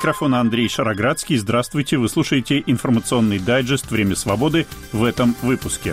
микрофона Андрей Шароградский. Здравствуйте, вы слушаете информационный дайджест «Время свободы» в этом выпуске.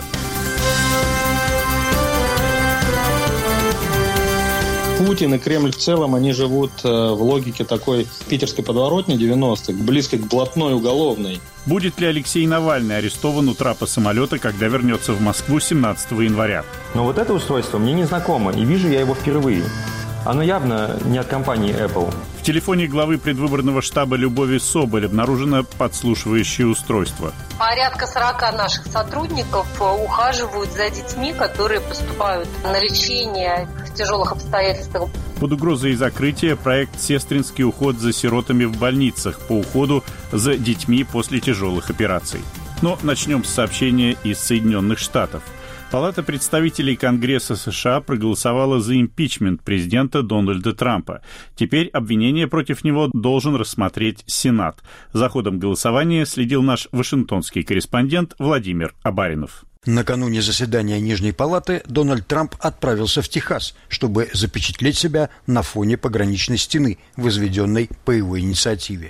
Путин и Кремль в целом, они живут в логике такой питерской подворотни 90-х, близкой к блатной уголовной. Будет ли Алексей Навальный арестован у трапа самолета, когда вернется в Москву 17 января? Но вот это устройство мне не знакомо, и вижу я его впервые. Оно явно не от компании Apple. В телефоне главы предвыборного штаба Любови Соболь обнаружено подслушивающее устройство. Порядка 40 наших сотрудников ухаживают за детьми, которые поступают на лечение в тяжелых обстоятельствах. Под угрозой закрытия проект «Сестринский уход за сиротами в больницах» по уходу за детьми после тяжелых операций. Но начнем с сообщения из Соединенных Штатов. Палата представителей Конгресса США проголосовала за импичмент президента Дональда Трампа. Теперь обвинение против него должен рассмотреть Сенат. За ходом голосования следил наш вашингтонский корреспондент Владимир Абаринов. Накануне заседания Нижней палаты Дональд Трамп отправился в Техас, чтобы запечатлеть себя на фоне пограничной стены, возведенной по его инициативе.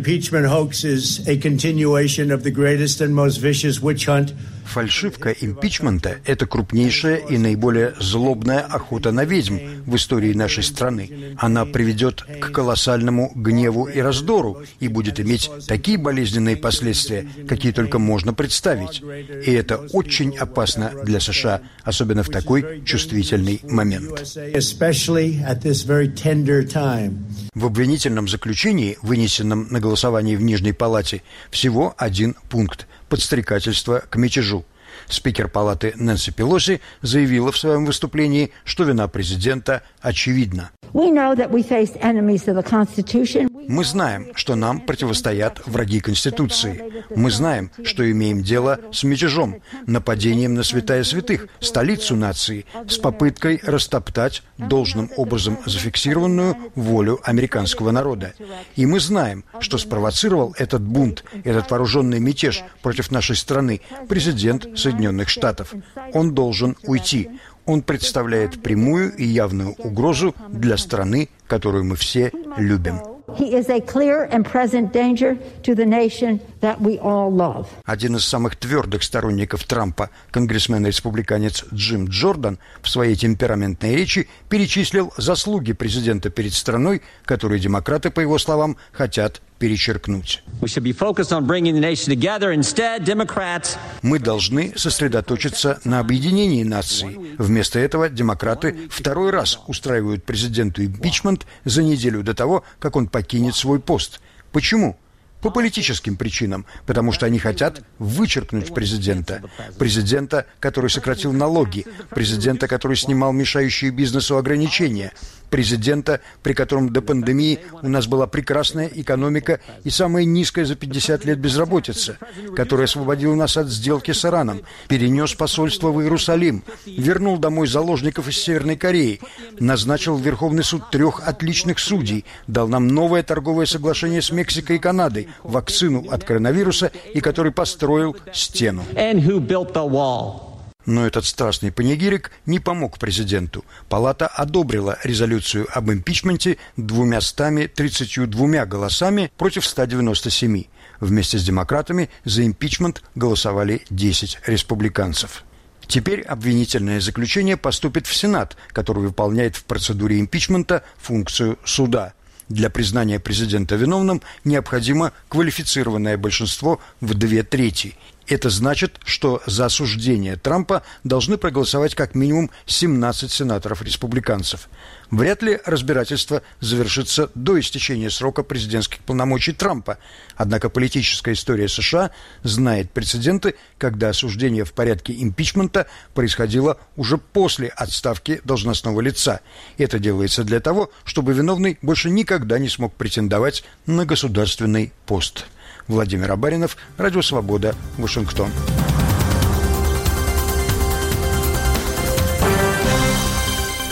Фальшивка импичмента – это крупнейшая и наиболее злобная охота на ведьм в истории нашей страны. Она приведет к колоссальному гневу и раздору и будет иметь такие болезненные последствия, какие только можно представить. И это очень опасно для США, особенно в такой чувствительный момент. В обвинительном заключении, вынесенном на голосование в Нижней палате, всего один пункт – подстрекательство к мятежу. Спикер палаты Нэнси Пелоси заявила в своем выступлении, что вина президента очевидна. Мы знаем, что нам противостоят враги Конституции. Мы знаем, что имеем дело с мятежом, нападением на святая святых, столицу нации, с попыткой растоптать должным образом зафиксированную волю американского народа. И мы знаем, что спровоцировал этот бунт, этот вооруженный мятеж против нашей страны президент Соединенных Штатов. Он должен уйти. Он представляет прямую и явную угрозу для страны, которую мы все любим. Один из самых твердых сторонников Трампа, конгрессмен-республиканец Джим Джордан, в своей темпераментной речи перечислил заслуги президента перед страной, которые демократы, по его словам, хотят перечеркнуть. Мы должны сосредоточиться на объединении нации. Вместо этого демократы второй раз устраивают президенту импичмент за неделю до того, как он покинет свой пост. Почему? По политическим причинам, потому что они хотят вычеркнуть президента. Президента, который сократил налоги, президента, который снимал мешающие бизнесу ограничения, президента, при котором до пандемии у нас была прекрасная экономика и самая низкая за 50 лет безработица, который освободил нас от сделки с Ираном, перенес посольство в Иерусалим, вернул домой заложников из Северной Кореи, назначил в Верховный суд 3 отличных судей, дал нам новое торговое соглашение с Мексикой и Канадой, вакцину от коронавируса и который построил стену. Но этот страстный панигирик не помог президенту. Палата одобрила резолюцию об импичменте 232 голосами против 197. Вместе с демократами за импичмент голосовали 10 республиканцев. Теперь обвинительное заключение поступит в Сенат, который выполняет в процедуре импичмента функцию суда. Для признания президента виновным необходимо квалифицированное большинство в 2/3. Это значит, что за осуждение Трампа должны проголосовать как минимум 17 сенаторов-республиканцев. Вряд ли разбирательство завершится до истечения срока президентских полномочий Трампа. Однако политическая история США знает прецеденты, когда осуждение в порядке импичмента происходило уже после отставки должностного лица. Это делается для того, чтобы виновный больше никогда не смог претендовать на государственный пост. Владимир Абаринов, Радио Свобода, Вашингтон.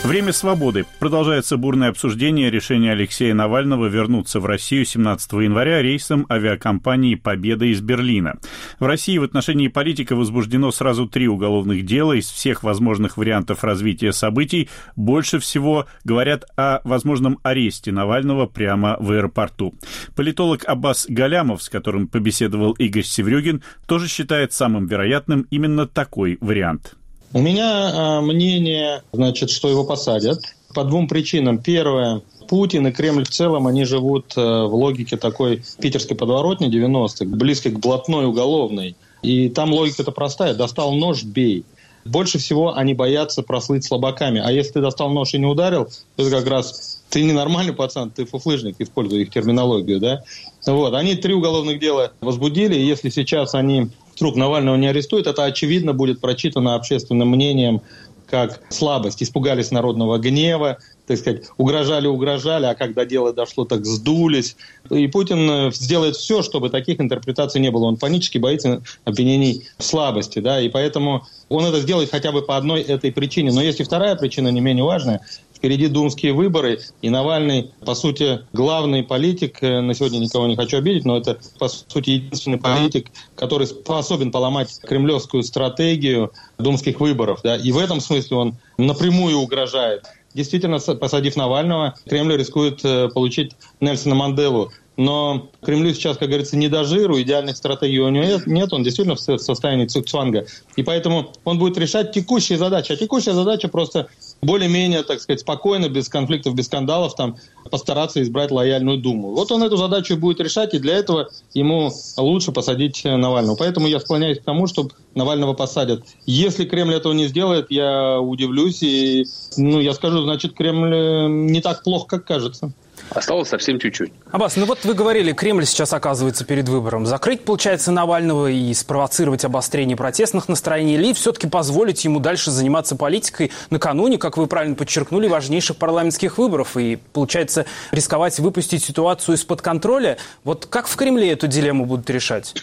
Время свободы. Продолжается бурное обсуждение решения Алексея Навального вернуться в Россию 17 января рейсом авиакомпании «Победа» из Берлина. В России в отношении политика возбуждено сразу 3 уголовных дела. Из всех возможных вариантов развития событий больше всего говорят о возможном аресте Навального прямо в аэропорту. Политолог Аббас Галямов, с которым побеседовал Игорь Севрюгин, тоже считает самым вероятным именно такой вариант. У меня мнение, что его посадят по 2 причинам. Первое. Путин и Кремль в целом, они живут в логике такой питерской подворотни 90-х, близкой к блатной уголовной. И там логика-то простая. Достал нож – бей. Больше всего они боятся прослыть слабаками. А если ты достал нож и не ударил, то это как раз ты ненормальный пацан, ты фуфлыжник, используя их терминологию, да? Вот. Они 3 уголовных дела возбудили, и если сейчас они вдруг Навального не арестуют, это, очевидно, будет прочитано общественным мнением как слабость. Испугались народного гнева, так сказать, угрожали, а когда дело дошло, так сдулись. И Путин сделает все, чтобы таких интерпретаций не было. Он панически боится обвинений в слабости, да, и поэтому он это сделает хотя бы по одной этой причине. Но есть и вторая причина, не менее важная. Впереди думские выборы, и Навальный, по сути, главный политик, на сегодня никого не хочу обидеть, но это, по сути, единственный политик, который способен поломать кремлевскую стратегию думских выборов. Да? И в этом смысле он напрямую угрожает. Действительно, посадив Навального, Кремль рискует получить Нельсона Манделу. Но Кремлю сейчас, как говорится, не до жиру, идеальных стратегий у него нет, он действительно в состоянии цугцванга. И поэтому он будет решать текущие задачи. А текущая задача просто более-менее, так сказать, спокойно, без конфликтов, без скандалов, там, постараться избрать лояльную Думу. Вот он эту задачу будет решать, и для этого ему лучше посадить Навального. Поэтому я склоняюсь к тому, чтобы Навального посадят. Если Кремль этого не сделает, я удивлюсь, и я скажу, значит, Кремль не так плохо, как кажется. Осталось совсем чуть-чуть. Аббас, вот вы говорили, Кремль сейчас оказывается перед выбором. Закрыть, получается, Навального и спровоцировать обострение протестных настроений, или все-таки позволить ему дальше заниматься политикой накануне, как вы правильно подчеркнули, важнейших парламентских выборов, и, получается, рисковать выпустить ситуацию из-под контроля? Вот как в Кремле эту дилемму будут решать?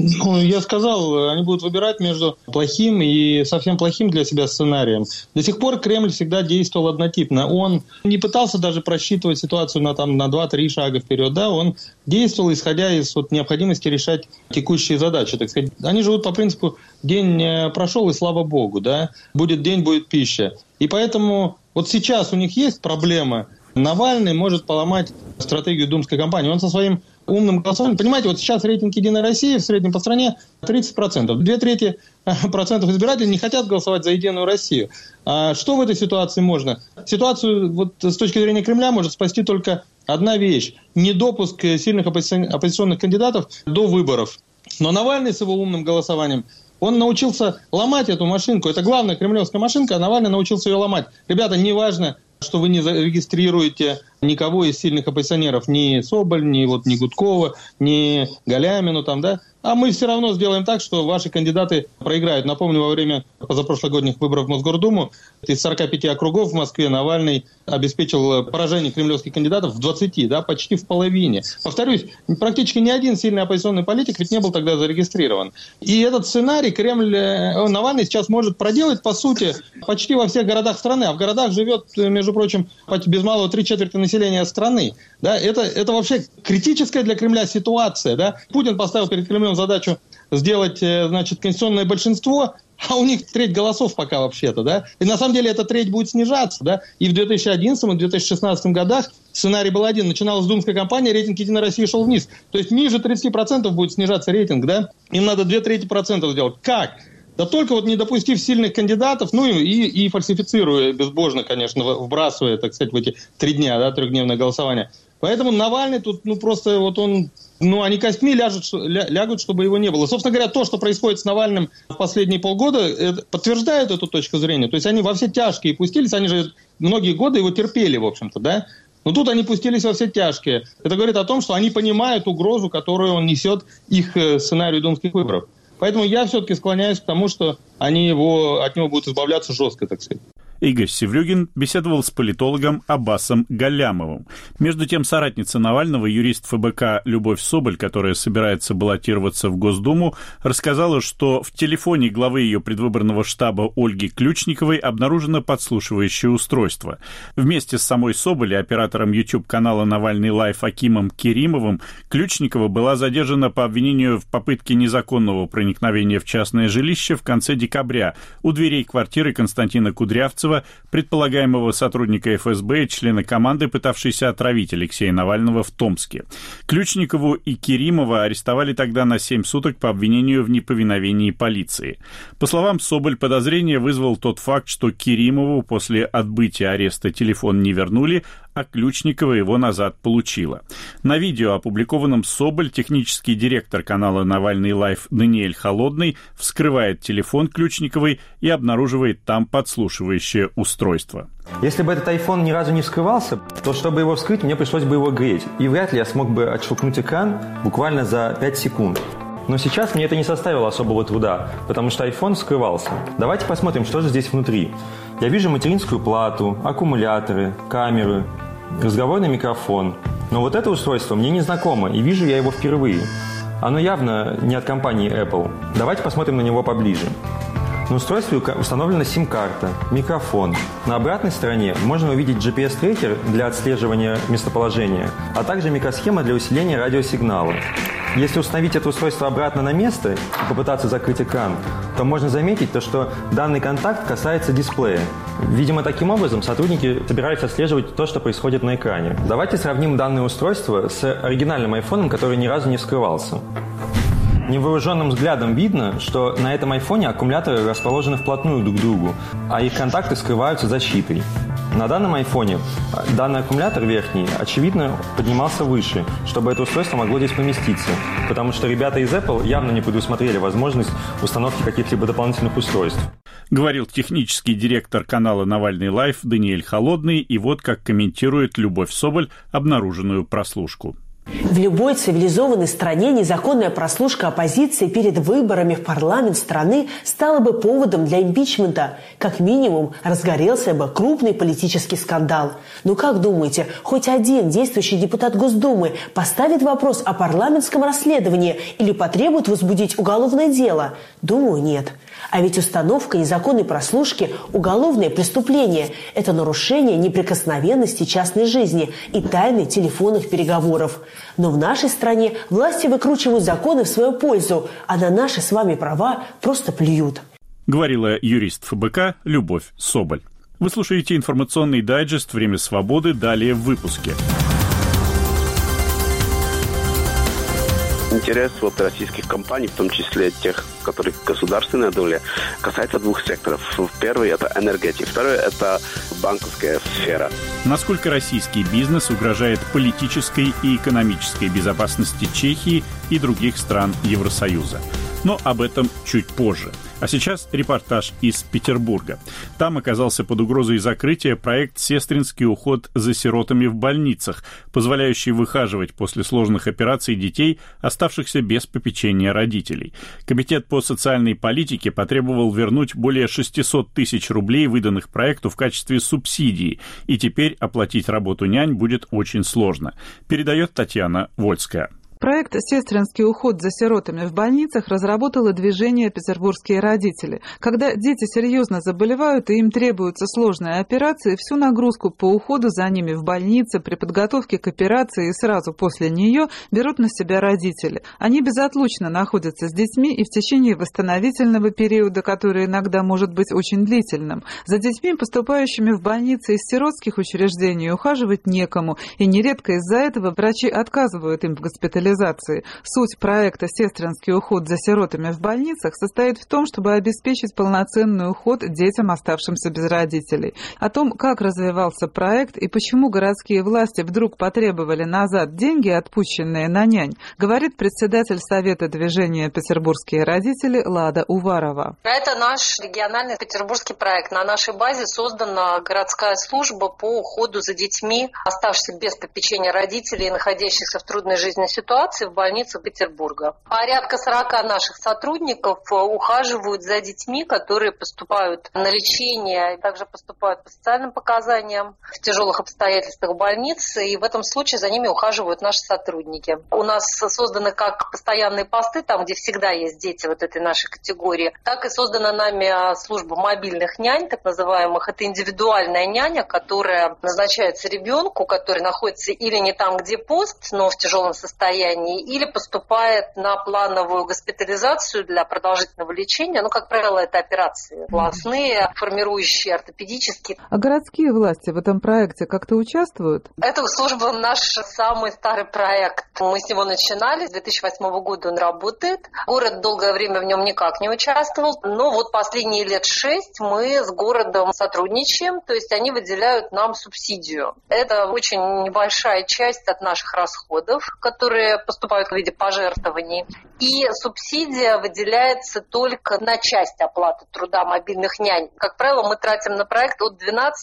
Я сказал, они будут выбирать между плохим и совсем плохим для себя сценарием. До сих пор Кремль всегда действовал однотипно. Он не пытался даже просчитывать ситуацию на 2-3 шага вперед. Да? Он действовал, исходя из необходимости решать текущие задачи. Так сказать. Они живут по принципу «день прошел, и слава богу». Да? Будет день, будет пища. И поэтому вот сейчас у них есть проблема. Навальный может поломать стратегию думской кампании. Он со своим умным голосованием. Понимаете, вот сейчас рейтинг «Единой России» в среднем по стране 30%. 2/3 избирателей не хотят голосовать за «Единую Россию». А что в этой ситуации можно? Ситуацию с точки зрения Кремля может спасти только одна вещь. Недопуск сильных оппозиционных кандидатов до выборов. Но Навальный с его умным голосованием, он научился ломать эту машинку. Это главная кремлевская машинка, а Навальный научился ее ломать. Ребята, не важно, что вы не зарегистрируете никого из сильных оппозиционеров, ни Соболь, ни Гудкова, ни Галямину, да? А мы все равно сделаем так, что ваши кандидаты проиграют. Напомню, во время позапрошлогодних выборов в Мосгордуму из 45 округов в Москве Навальный обеспечил поражение кремлевских кандидатов в 20, да, почти в половине. Повторюсь, практически ни один сильный оппозиционный политик ведь не был тогда зарегистрирован. И этот сценарий Навальный сейчас может проделать, по сути, почти во всех городах страны. А в городах живет, между прочим, без малого 3/4 населения страны. Да? Это вообще критическая для Кремля ситуация. Да? Путин поставил перед Кремлем задачу сделать, конституционное большинство, а у них 1/3 голосов пока вообще-то, да. И на самом деле эта 1/3 будет снижаться, да. И в 2011 и 2016 годах сценарий был один. Начиналась думская кампания, рейтинг «Единой России» шел вниз. То есть ниже 30% будет снижаться рейтинг, да. Им надо 2/3% сделать. Как? Да только не допустив сильных кандидатов, и фальсифицируя безбожно, конечно, вбрасывая, так сказать, в эти 3 дня, да, 3-дневное голосование. Поэтому Навальный тут, просто он... они костьми лягут, чтобы его не было. Собственно говоря, то, что происходит с Навальным в последние полгода, подтверждает эту точку зрения. То есть они во все тяжкие пустились, они же многие годы его терпели, в общем-то, да? Но тут они пустились во все тяжкие. Это говорит о том, что они понимают угрозу, которую он несет их сценарию думских выборов. Поэтому я все-таки склоняюсь к тому, что они от него будут избавляться жестко, так сказать. Игорь Севрюгин беседовал с политологом Аббасом Галлямовым. Между тем, соратница Навального, юрист ФБК Любовь Соболь, которая собирается баллотироваться в Госдуму, рассказала, что в телефоне главы ее предвыборного штаба Ольги Ключниковой обнаружено подслушивающее устройство. Вместе с самой Соболь и оператором YouTube-канала «Навальный лайв» Акимом Керимовым Ключникова была задержана по обвинению в попытке незаконного проникновения в частное жилище в конце декабря у дверей квартиры Константина Кудрявцева, предполагаемого сотрудника ФСБ и члена команды, пытавшейся отравить Алексея Навального в Томске. Ключникову и Керимова арестовали тогда на 7 суток по обвинению в неповиновении полиции. По словам Соболь, подозрение вызвал тот факт, что Керимову после отбытия ареста телефон не вернули, а Ключникова его назад получила. На видео, опубликованном Соболь, технический директор канала «Навальный лайв» Даниэль Холодный вскрывает телефон Ключниковой и обнаруживает там подслушивающее устройство. Если бы этот iPhone ни разу не вскрывался, то чтобы его вскрыть, мне пришлось бы его греть. И вряд ли я смог бы отщелкнуть экран буквально за 5 секунд. Но сейчас мне это не составило особого труда, потому что iPhone вскрывался. Давайте посмотрим, что же здесь внутри. Я вижу материнскую плату, аккумуляторы, камеры, разговорный микрофон. Но вот это устройство мне не знакомо, и вижу я его впервые. Оно явно не от компании Apple. Давайте посмотрим на него поближе. На устройстве установлена сим-карта, микрофон. На обратной стороне можно увидеть GPS-трекер для отслеживания местоположения, а также микросхема для усиления радиосигнала. Если установить это устройство обратно на место и попытаться закрыть экран, то можно заметить, что данный контакт касается дисплея. Видимо, таким образом сотрудники собираются отслеживать то, что происходит на экране. Давайте сравним данное устройство с оригинальным айфоном, который ни разу не вскрывался. Невооруженным взглядом видно, что на этом айфоне аккумуляторы расположены вплотную друг к другу, а их контакты скрываются защитой. На данном айфоне данный аккумулятор верхний, очевидно, поднимался выше, чтобы это устройство могло здесь поместиться, потому что ребята из Apple явно не предусмотрели возможность установки каких-либо дополнительных устройств. Говорил технический директор канала «Навальный лайв» Даниэль Холодный, и вот как комментирует Любовь Соболь обнаруженную прослушку. В любой цивилизованной стране незаконная прослушка оппозиции перед выборами в парламент страны стала бы поводом для импичмента. Как минимум, разгорелся бы крупный политический скандал. Ну как думаете, хоть один действующий депутат Госдумы поставит вопрос о парламентском расследовании или потребует возбудить уголовное дело? Думаю, нет. А ведь установка незаконной прослушки – уголовное преступление. Это нарушение неприкосновенности частной жизни и тайны телефонных переговоров. Но в нашей стране власти выкручивают законы в свою пользу, а на наши с вами права просто плюют. Говорила юрист ФБК Любовь Соболь. Вы слушаете информационный дайджест «Время свободы», далее в выпуске. Интерес российских компаний, в том числе тех, которые государственная доля, касается двух секторов. Первый – это энергетика, второй – это банковская сфера. Насколько российский бизнес угрожает политической и экономической безопасности Чехии и других стран Евросоюза? Но об этом чуть позже. А сейчас репортаж из Петербурга. Там оказался под угрозой закрытия проект «Сестринский уход за сиротами в больницах», позволяющий выхаживать после сложных операций детей, оставшихся без попечения родителей. Комитет по социальной политике потребовал вернуть более 600 тысяч рублей, выданных проекту в качестве субсидии, и теперь оплатить работу нянь будет очень сложно, передает Татьяна Вольская. Проект «Сестринский уход за сиротами в больницах» разработало движение «Петербургские родители». Когда дети серьезно заболевают и им требуются сложные операции, всю нагрузку по уходу за ними в больнице, при подготовке к операции и сразу после нее берут на себя родители. Они безотлучно находятся с детьми и в течение восстановительного периода, который иногда может быть очень длительным. За детьми, поступающими в больницы из сиротских учреждений, ухаживать некому, и нередко из-за этого врачи отказывают им в госпитализации. Суть проекта «Сестринский уход за сиротами в больницах» состоит в том, чтобы обеспечить полноценный уход детям, оставшимся без родителей. О том, как развивался проект и почему городские власти вдруг потребовали назад деньги, отпущенные на нянь, говорит председатель Совета движения «Петербургские родители» Лада Уварова. Это наш региональный петербургский проект. На нашей базе создана городская служба по уходу за детьми, оставшихся без попечения родителей, находящихся в трудной жизненной ситуации, ситуации в больницах Петербурга. Порядка 40 наших сотрудников ухаживают за детьми, которые поступают на лечение, также поступают по социальным показаниям в тяжелых обстоятельствах больницы, и в этом случае за ними ухаживают наши сотрудники. У нас созданы как постоянные посты, там, где всегда есть дети вот этой нашей категории, так и создана нами служба мобильных нянь, так называемых. Это индивидуальная няня, которая назначается ребенку, который находится или не там, где пост, но в тяжелом состоянии, или поступает на плановую госпитализацию для продолжительного лечения. Ну, как правило, это операции волосные, формирующие, ортопедические. А городские власти в этом проекте как-то участвуют? Эта служба наш самый старый проект. Мы с него начинали, с 2008 года он работает. Город долгое время в нем никак не участвовал, но вот последние лет 6 мы с городом сотрудничаем, то есть они выделяют нам субсидию. Это очень небольшая часть от наших расходов, которые поступают в виде пожертвований. И субсидия выделяется только на часть оплаты труда мобильных нянь. Как правило, мы тратим на проект от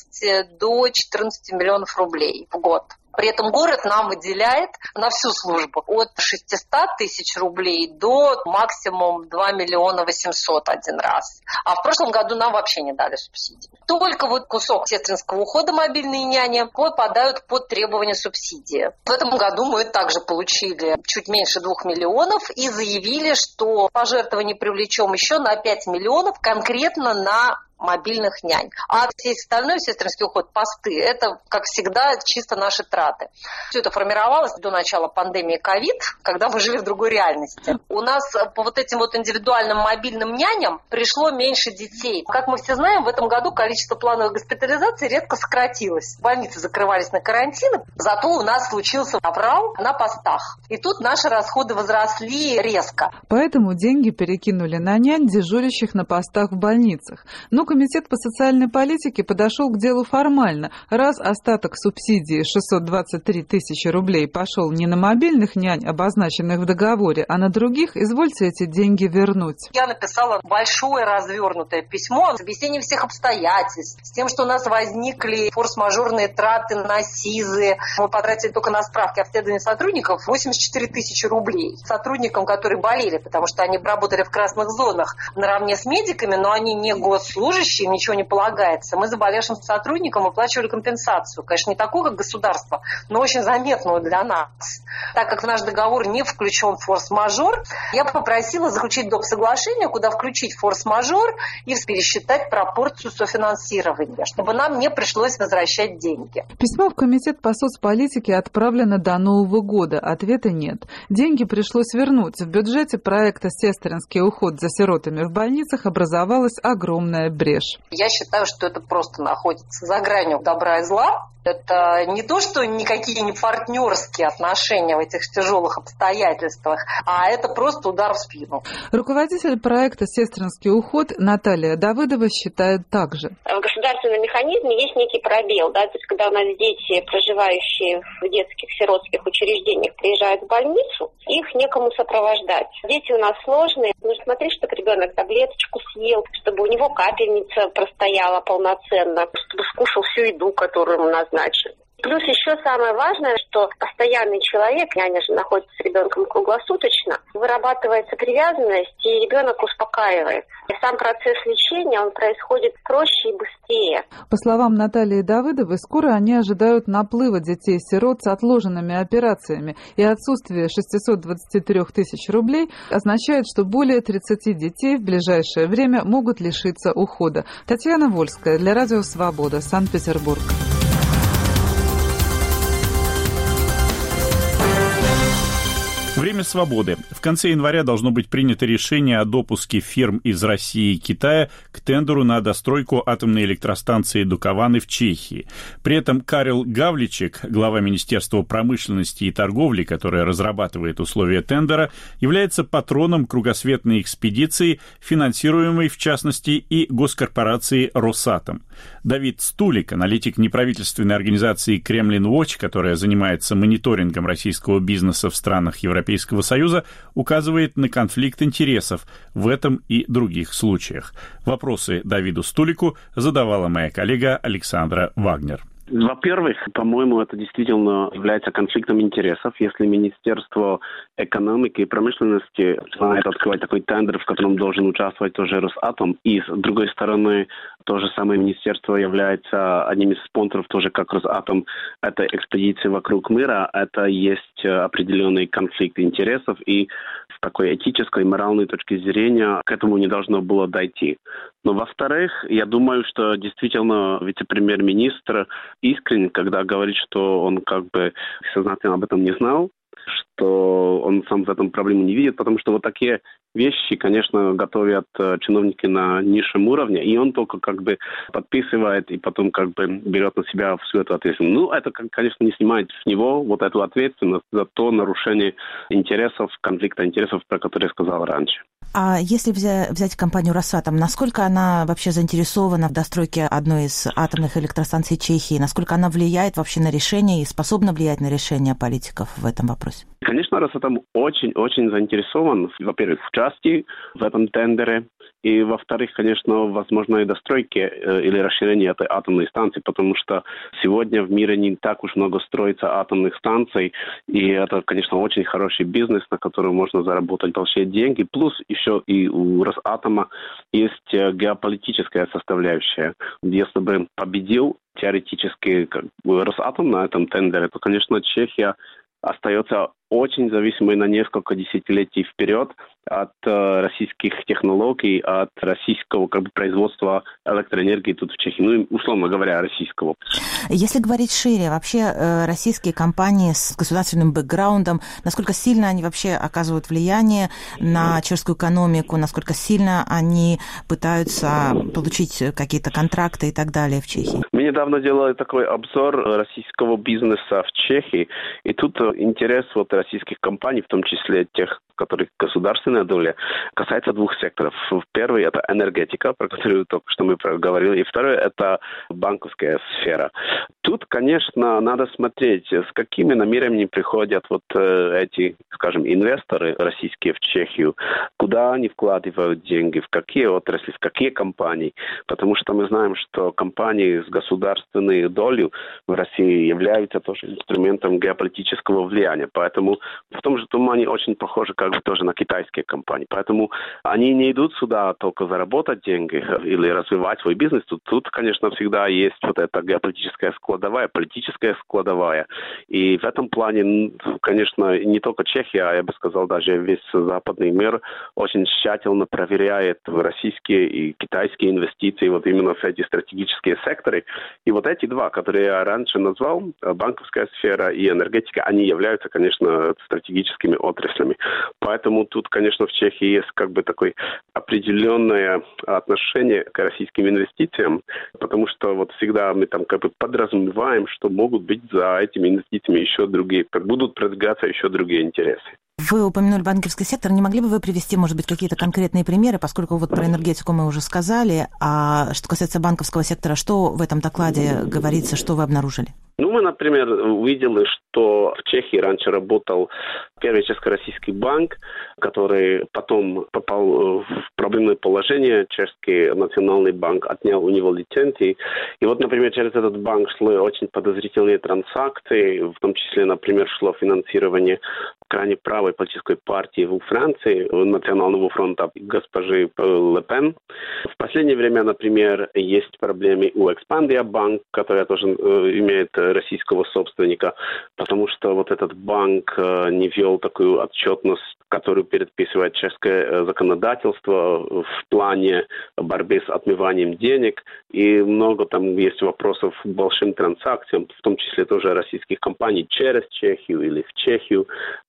12 до 14 миллионов рублей в год. При этом город нам выделяет на всю службу от 600 тысяч рублей до максимум 2 миллиона 800 один раз. А в прошлом году нам вообще не дали субсидий. Только вот кусок сестринского ухода мобильные няни попадают под требования субсидии. В этом году мы также получили чуть меньше 2 миллионов и заявили, что пожертвования привлечем еще на 5 миллионов конкретно на мобильных нянь. А весь остальной сестринский уход, посты, это, как всегда, чисто наши траты. Все это формировалось до начала пандемии ковид, когда мы жили в другой реальности. У нас по вот этим вот индивидуальным мобильным няням пришло меньше детей. Как мы все знаем, в этом году количество плановых госпитализаций резко сократилось. Больницы закрывались на карантин, зато у нас случился обвал на постах. И тут наши расходы возросли резко. Поэтому деньги перекинули на нянь, дежурящих на постах в больницах. Но Комитет по социальной политике подошел к делу формально. Раз остаток субсидии 623 тысячи рублей пошел не на мобильных нянь, обозначенных в договоре, а на других, извольте эти деньги вернуть. Я написала большое развернутое письмо с объяснением всех обстоятельств, с тем, что у нас возникли форс-мажорные траты на СИЗы. Мы потратили только на справки обследования сотрудников 84 тысячи рублей. Сотрудникам, которые болели, потому что они работали в красных зонах наравне с медиками, но они не госслужащие, им ничего не полагается. Мы заболевшим сотрудникам выплачивали компенсацию. Конечно, не такую, как государство, но очень заметную для нас. Так как в наш договор не включен форс-мажор, я попросила заключить доп. Соглашение, куда включить форс-мажор и пересчитать пропорцию софинансирования, чтобы нам не пришлось возвращать деньги. Письмо в Комитет по соцполитике отправлено до Нового года. Ответа нет. Деньги пришлось вернуть. В бюджете проекта «Сестринский уход за сиротами в больницах» образовалась огромная брешь. Я считаю, что это просто находится за гранью добра и зла. Это не то, что никакие не партнерские отношения в этих тяжелых обстоятельствах, а это просто удар в спину. Руководитель проекта «Сестринский уход» Наталья Давыдова считает так же. В государственном механизме есть некий пробел. Да? То есть, когда у нас дети, проживающие в детских сиротских учреждениях, приезжают в больницу, их некому сопровождать. Дети у нас сложные. Нужно смотреть, чтобы ребенок таблеточку съел, чтобы у него капельница простояла полноценно, чтобы скушал всю еду, которую ему назначили. Плюс еще самое важное, что постоянный человек, няня же находится с ребенком круглосуточно, вырабатывается привязанность, и ребенок успокаивается. И сам процесс лечения, он происходит проще и быстрее. По словам Натальи Давыдовой, скоро они ожидают наплыва детей-сирот с отложенными операциями, и отсутствие 623 тысяч рублей означает, что более 30 детей в ближайшее время могут лишиться ухода. Татьяна Вольская для Радио Свобода, Санкт-Петербург. Время свободы. В конце января должно быть принято решение о допуске фирм из России и Китая к тендеру на достройку атомной электростанции Дукованы в Чехии. При этом Карел Гавличек, глава Министерства промышленности и торговли, которая разрабатывает условия тендера, является патроном кругосветной экспедиции, финансируемой, в частности, и госкорпорацией «Росатом». Давид Стулик, аналитик неправительственной организации «Кремлин Watch», которая занимается мониторингом российского бизнеса в странах Европейского Союза, указывает на конфликт интересов в этом и других случаях. Вопросы Давиду Стулику задавала моя коллега Александра Вагнер. Во-первых, по-моему, это действительно является конфликтом интересов. Если Министерство экономики и промышленности знает открывать такой тендер, в котором должен участвовать тоже Росатом, и с другой стороны, то же самое министерство является одним из спонсоров, тоже как Росатом, этой экспедиции вокруг мира, это есть определенный конфликт интересов, и с такой этической и моральной точки зрения к этому не должно было дойти. Но, во-вторых, я думаю, что действительно вице-премьер-министр искренне, когда говорит, что он как бы сознательно об этом не знал, что он сам в этом проблему не видит, потому что вот такие вещи, конечно, готовят чиновники на низшем уровне, и он только как бы подписывает и потом как бы берет на себя всю эту ответственность. Ну, это, конечно, не снимает с него вот эту ответственность за то нарушение интересов, конфликта интересов, про который я сказал раньше. А если взять компанию «Росатом», насколько она вообще заинтересована в достройке одной из атомных электростанций Чехии? Насколько она влияет вообще на решения и способна влиять на решения политиков в этом вопросе? Конечно, «Росатом» очень заинтересован, во-первых, в части в этом тендере, и, во-вторых, конечно, возможной достройки или расширении этой атомной станции, потому что сегодня в мире не так уж много строится атомных станций, и это, конечно, очень хороший бизнес, на котором можно заработать большие деньги. Плюс еще и у Росатома есть геополитическая составляющая. Если бы победил теоретически Росатом на этом тендере, то, конечно, Чехия остается очень зависимой на несколько десятилетий вперед от российских технологий, от российского производства электроэнергии тут в Чехии, ну, условно говоря, российского. Если говорить шире, вообще российские компании с государственным бэкграундом, насколько сильно они вообще оказывают влияние на чешскую экономику, насколько сильно они пытаются получить какие-то контракты и так далее в Чехии? Мы недавно делали такой обзор российского бизнеса в Чехии, и тут интерес российских компаний, в том числе тех, в которых государственная доля, касается двух секторов. Первый – это энергетика, про которую только что мы проговорили, и второй – это банковская сфера. Тут, конечно, надо смотреть, с какими намерениями приходят вот эти, скажем, инвесторы российские в Чехию, куда они вкладывают деньги, в какие отрасли, в какие компании, потому что мы знаем, что компании с государственной долей в России являются тоже инструментом геополитического влияния, поэтому в том же тумане очень похожи как бы тоже на китайские компании. Поэтому они не идут сюда только заработать деньги или развивать свой бизнес. Тут, конечно, всегда есть вот эта геополитическая складовая, политическая складовая. И в этом плане, конечно, не только Чехия, а я бы сказал, даже весь западный мир очень тщательно проверяет российские и китайские инвестиции вот именно в эти стратегические секторы. И вот эти два, которые я раньше назвал, банковская сфера и энергетика, они являются, конечно, стратегическими отраслями. Поэтому тут, конечно, в Чехии есть как бы такое определенное отношение к российским инвестициям, потому что вот всегда мы там как бы подразумеваем, что могут быть за этими инвестициями еще другие, будут продвигаться еще другие интересы. Вы упомянули банковский сектор. Не могли бы вы привести, может быть, какие-то конкретные примеры, поскольку вот про энергетику мы уже сказали, а что касается банковского сектора, что в этом докладе говорится, что вы обнаружили? Ну, мы, например, увидели, что в Чехии раньше работал первый чешско-российский банк, который потом попал в проблемное положение. Чешский национальный банк отнял у него лицензии. И вот, например, через этот банк шли очень подозрительные транзакции, в том числе, например, шло финансирование крайне правой политической партии в Франции, Национального фронта госпожи Ле Пен. В последнее время, например, есть проблемы у Экспандия банк, который тоже имеет российского собственника, потому что вот этот банк не вел такую отчетность, которую предписывает чешское законодательство в плане борьбы с отмыванием денег. И много там есть вопросов к большим транзакциям, в том числе тоже российских компаний через Чехию или в Чехию.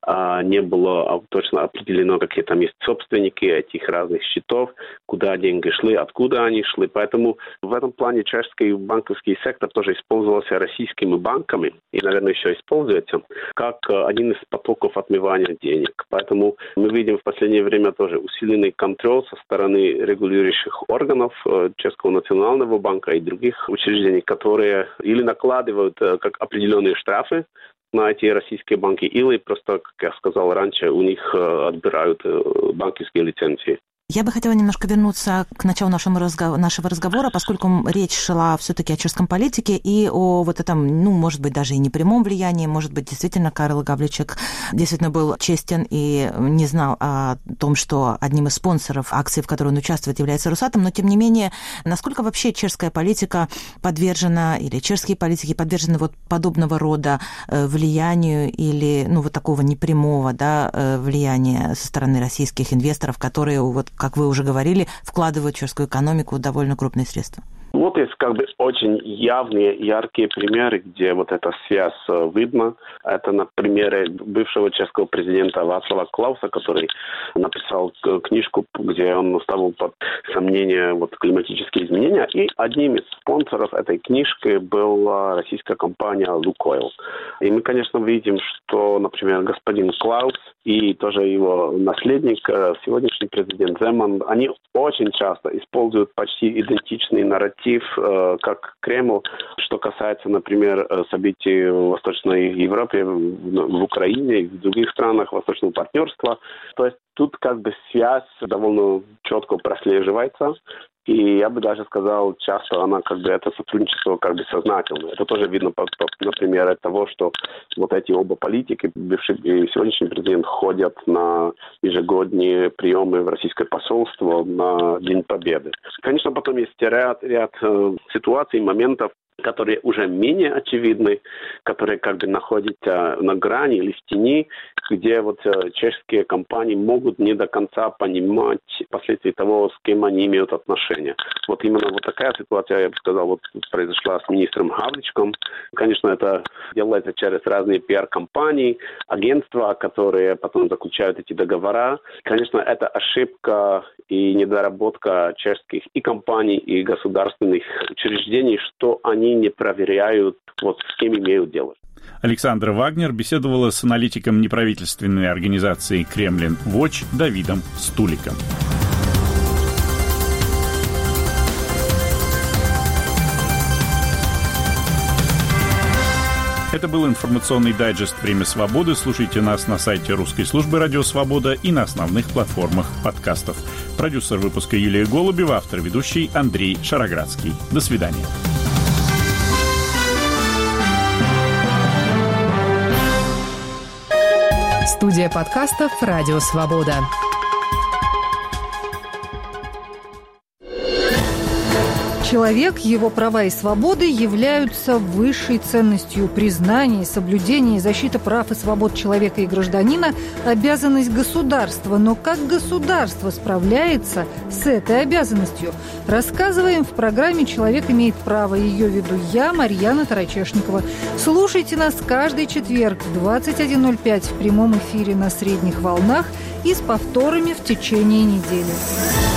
Не было точно определено, какие там есть собственники этих разных счетов, куда деньги шли, откуда они шли. Поэтому в этом плане чешский банковский сектор тоже использовался российскими банками и, наверное, еще используется как один из потоков отмывания денег. Поэтому мы видим в последнее время тоже усиленный контроль со стороны регулирующих органов Чешского национального банка и других учреждений, которые или накладывают как определенные штрафы на эти российские банки, или просто, как я сказал раньше, у них отбирают банковские лицензии. Я бы хотела немножко вернуться к началу нашего разговора, поскольку речь шла все-таки о чешском политике и о вот этом, может быть, даже и непрямом влиянии. Может быть, действительно, Карл Гавличек действительно был честен и не знал о том, что одним из спонсоров акций, в которой он участвует, является Росатом. Но, тем не менее, насколько вообще чешская политика подвержена, или чешские политики подвержены вот подобного рода влиянию или, вот такого непрямого, влияния со стороны российских инвесторов, которые, вот, как вы уже говорили, вкладывают в чешскую экономику довольно крупные средства? Вот есть очень явные, яркие примеры, где вот эта связь видна. Это на примере бывшего чешского президента Václava Klausa, который написал книжку, где он ставил под сомнение климатические изменения. И одним из спонсоров этой книжки была российская компания «Лукойл». И мы, конечно, видим, что, например, господин Клаус и тоже его наследник, сегодняшний президент Земан, они очень часто используют почти идентичный нарратив, как Кремль, что касается, например, событий в Восточной Европе, в Украине и в других странах Восточного партнерства. То есть тут связь довольно четко прослеживается. И я бы даже сказал, часто это сотрудничество сознательно. Это тоже видно, например, от того, что вот эти оба политики, бывший и сегодняшний президент, ходят на ежегодные приемы в российское посольство на День Победы. Конечно, потом есть ряд ситуаций, моментов, которые уже менее очевидны, которые находятся на грани или в тени, где чешские компании могут не до конца понимать последствия того, с кем они имеют отношения. Именно такая ситуация, я бы сказал, произошла с министром Гавличком. Конечно, это делается через разные пиар-компании, агентства, которые потом заключают эти договора. Конечно, это ошибка и недоработка чешских и компаний, и государственных учреждений, что они не проверяют, с кем имеют дело. Александра Вагнер беседовала с аналитиком неправительственной организации «Кремлин Watch» Давидом Стуликом. Это был информационный дайджест «Время свободы». Слушайте нас на сайте русской службы «Радио Свобода» и на основных платформах подкастов. Продюсер выпуска Юлия Голубева, автор-ведущий Андрей Шароградский. До свидания. Студия подкастов «Радио Свобода». Человек, его права и свободы являются высшей ценностью. Признание, соблюдение и защита прав и свобод человека и гражданина – обязанность государства. Но как государство справляется с этой обязанностью? Рассказываем в программе «Человек имеет право». Ее веду я, Марьяна Тарачешникова. Слушайте нас каждый четверг в 21:05 в прямом эфире на средних волнах и с повторами в течение недели.